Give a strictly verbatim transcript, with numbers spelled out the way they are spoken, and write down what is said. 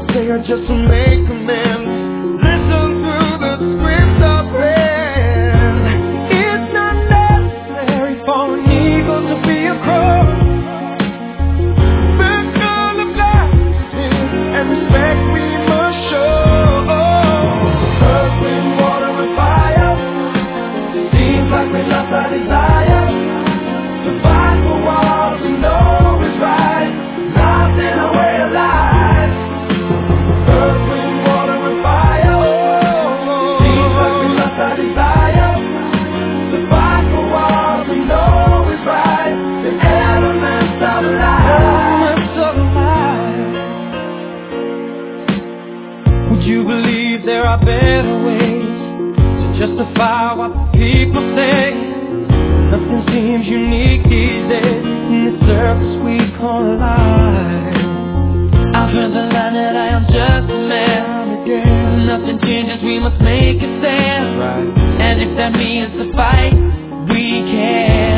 They are just to make amends. Listen through the script of pen. It's not necessary for an eagle to be a crow. Circle of glasses and respect we must show. Earth, wind, water, and fire. Seems like we lost our desire to fight for what we know is right. Lost in our way of life. Earth, wind, water, and fire. Seems like we lost our desire to fight for what we know is right. The elements of life. Elements of life. Would you believe there are better ways to justify what the people say? Nothing seems unique these days in the surface we call life. I've heard the line that I am just a man again. Nothing changes, we must make a stand. Right. And if that means to fight, we can.